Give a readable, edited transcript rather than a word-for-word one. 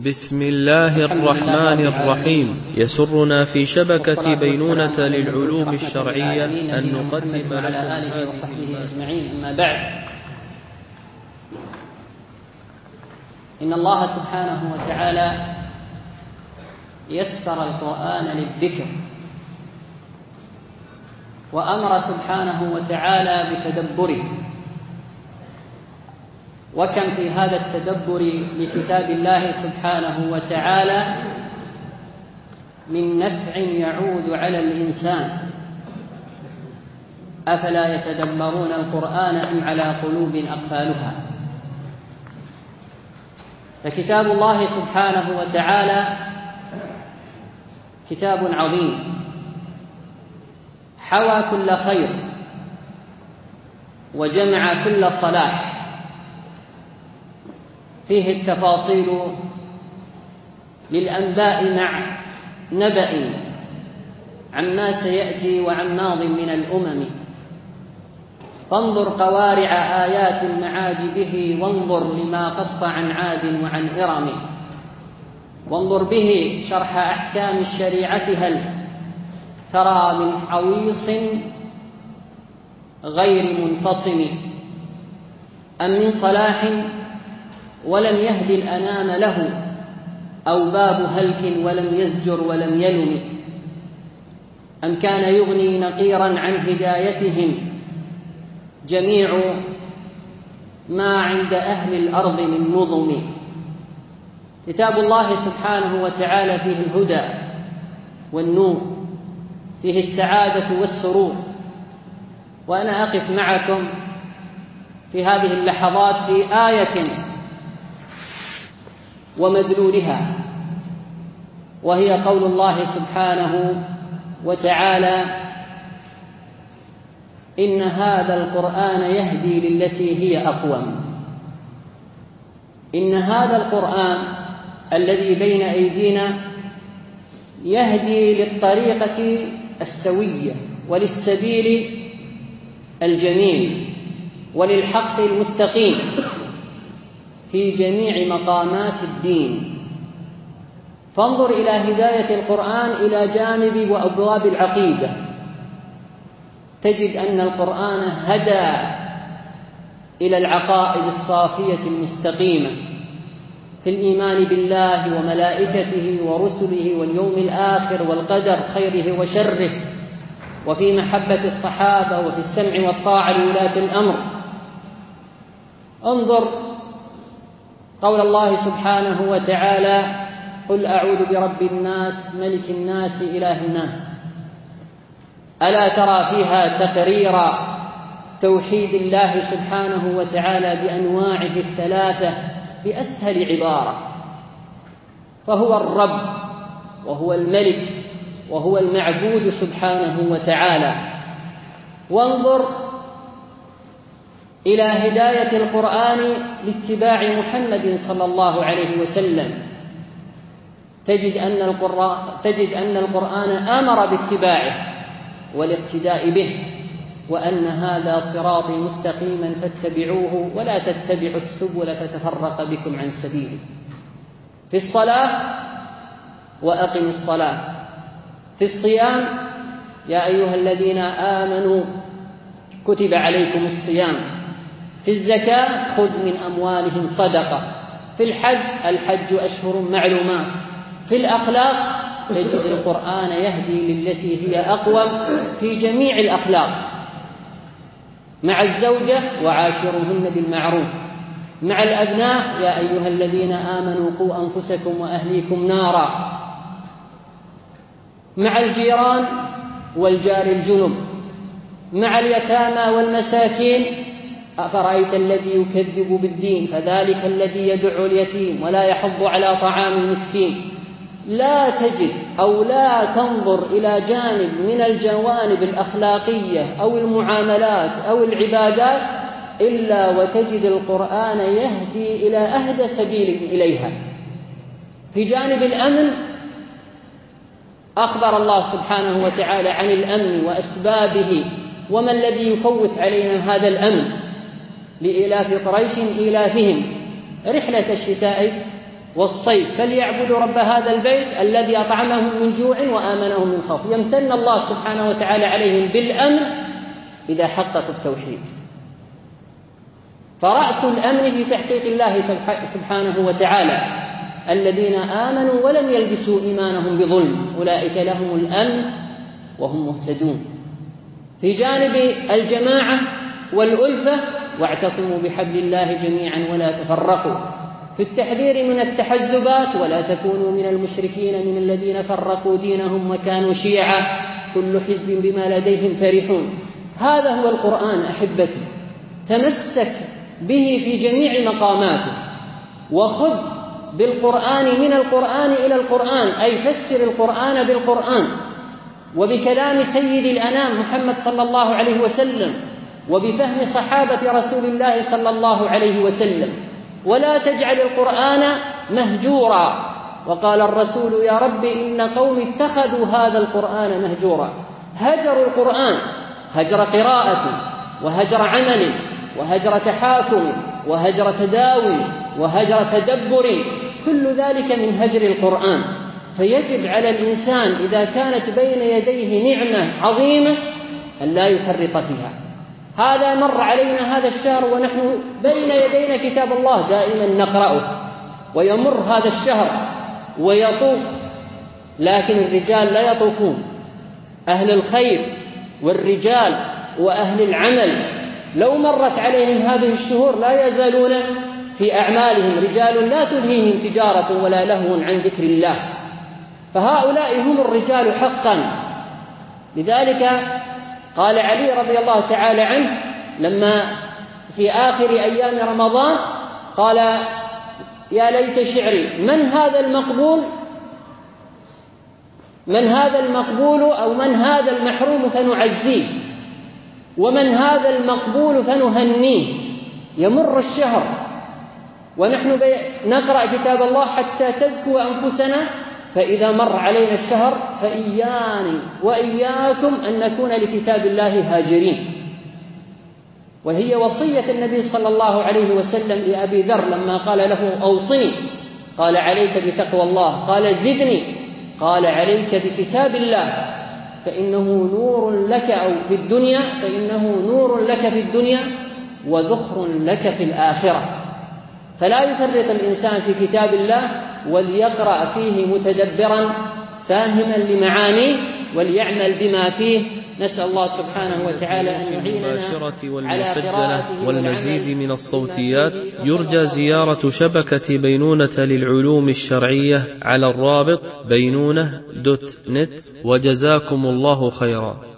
بسم الله الرحمن الرحيم. يسرنا في شبكة بينونة للعلوم الشرعية أن نقدم لكم على آله وصحبه أجمعين. أما بعد، إن الله سبحانه وتعالى يسر القرآن للذكر، وأمر سبحانه وتعالى بتدبره. وكم في هذا التدبر لكتاب الله سبحانه وتعالى من نفع يعود على الإنسان. أفلا يتدبرون القرآن أم على قلوب أقفالها؟ فكتاب الله سبحانه وتعالى كتاب عظيم، حوى كل خير وجمع كل صلاح، فيه التفاصيل للأنباء مع نبأ عما سيأتي وعن ماض من الأمم. فانظر قوارع آيات المعاد به، وانظر لما قص عن عاد وعن إرم، وانظر به شرح أحكام الشريعة. هل ترى من عويص غير منفصم، أم من صلاح ولم يهد الأنام له، أو باب هلك ولم يزجر ولم يلم، أم كان يغني نقيرا عن هدايتهم جميع ما عند أهل الأرض من نظم. كتاب الله سبحانه وتعالى فيه الهدى والنور، فيه السعادة والسرور. وأنا أقف معكم في هذه اللحظات في آية ومدلولها، وهي قول الله سبحانه وتعالى: إن هذا القرآن يهدي للتي هي أقوم. إن هذا القرآن الذي بين أيدينا يهدي للطريقة السوية وللسبيل الجميل وللحق المستقيم في جميع مقامات الدين. فانظر إلى هداية القرآن إلى جانب وأبواب العقيدة، تجد أن القرآن هدى إلى العقائد الصافية المستقيمة في الإيمان بالله وملائكته ورسله واليوم الآخر والقدر خيره وشره، وفي محبة الصحابة، وفي السمع والطاعة لولاة الأمر. انظر قول الله سبحانه وتعالى: قل أعوذ برب الناس ملك الناس إله الناس. ألا ترى فيها تقرير توحيد الله سبحانه وتعالى بأنواعه الثلاثة بأسهل عبارة؟ فهو الرب، وهو الملك، وهو المعبود سبحانه وتعالى. وانظر إلى هداية القرآن لاتباع محمد صلى الله عليه وسلم، تجد أن القرآن أمر باتباعه والاقتداء به، وأن هذا صراطي مستقيما فاتبعوه ولا تتبعوا السبل فتفرق بكم عن سبيله. في الصلاة: وأقم الصلاة. في الصيام: يا أيها الذين آمنوا كتب عليكم الصيام. في الزكاة: خذ من أموالهم صدقة. في الحج: الحج أشهر معلومات. في الأخلاق: تجد القرآن يهدي للتي هي أقوم في جميع الأخلاق. مع الزوجة: وعاشرهن بالمعروف. مع الأبناء: يا أيها الذين آمنوا قوا أنفسكم وأهليكم نارا. مع الجيران والجار الجنب. مع اليتامى والمساكين: أفرأيت الذي يكذب بالدين فذلك الذي يدع اليتيم ولا يحض على طعام المسكين. لا تجد أو لا تنظر إلى جانب من الجوانب الأخلاقية أو المعاملات أو العبادات إلا وتجد القرآن يهدي إلى أهدى سبيل إليها. في جانب الأمن أخبر الله سبحانه وتعالى عن الأمن وأسبابه وما الذي يفوت علينا هذا الأمن. لإيلاف قريش إيلافهم رحلة الشتاء والصيف فليعبدوا رب هذا البيت الذي أطعمهم من جوع وآمنهم من خوف. يمتن الله سبحانه وتعالى عليهم بالأمن إذا حققوا التوحيد. فرأس الأمن في تحقيق الله سبحانه وتعالى الذين آمنوا ولم يلبسوا إيمانهم بظلم أولئك لهم الأمن وهم مهتدون. في جانب الجماعة والألفة واعتصموا بحبل الله جميعا ولا تفرقوا، في التحذير من التحزبات ولا تكونوا من المشركين من الذين فرقوا دينهم وكانوا شيعا كل حزب بما لديهم فرحون. هذا هو القرآن أحبتي، تمسك به في جميع مقاماته، وخذ بالقرآن من القرآن إلى القرآن، أي فسر القرآن بالقرآن وبكلام سيد الأنام محمد صلى الله عليه وسلم وبفهم صحابة رسول الله صلى الله عليه وسلم، ولا تجعل القرآن مهجورا. وقال الرسول يا رب إن قوم اتخذوا هذا القرآن مهجورا. هجروا القرآن هجر قراءة وهجر عمل وهجر تحاكم وهجر تداول وهجر تدبر، كل ذلك من هجر القرآن. فيجب على الإنسان إذا كانت بين يديه نعمة عظيمة أن لا يفرط فيها. هذا مر علينا هذا الشهر ونحن بين يدينا كتاب الله دائما نقرأه، ويمر هذا الشهر ويطوف، لكن الرجال لا يطوفون. أهل الخير والرجال وأهل العمل لو مرت عليهم هذه الشهور لا يزالون في أعمالهم، رجال لا تلهيهم تجارة ولا لهو عن ذكر الله، فهؤلاء هم الرجال حقا. لذلك قال علي رضي الله تعالى عنه لما في آخر أيام رمضان قال يا ليت شعري من هذا المقبول أو من هذا المحروم فنعزيه ومن هذا المقبول فنهنيه. يمر الشهر ونحن نقرأ كتاب الله حتى تزكو أنفسنا، فإذا مر علينا الشهر فإياني وإياكم أن نكون لكتاب الله هاجرين. وهي وصية النبي صلى الله عليه وسلم لأبي ذر لما قال له أوصني، قال عليك بتقوى الله، قال زدني، قال عليك بكتاب الله فإنه نور لك أو في الدنيا، فإنه نور لك في الدنيا وذخر لك في الآخرة. فلا يفرط الإنسان في كتاب الله، وليقرأ فيه متدبرا فاهما لمعانيه وليعمل بما فيه. نسأل الله سبحانه وتعالى أن يعيننا على قراءته والمزيد من الصوتيات. يرجى زيارة شبكة بينونة للعلوم الشرعية على الرابط بينونة.net. وجزاكم الله خيرا.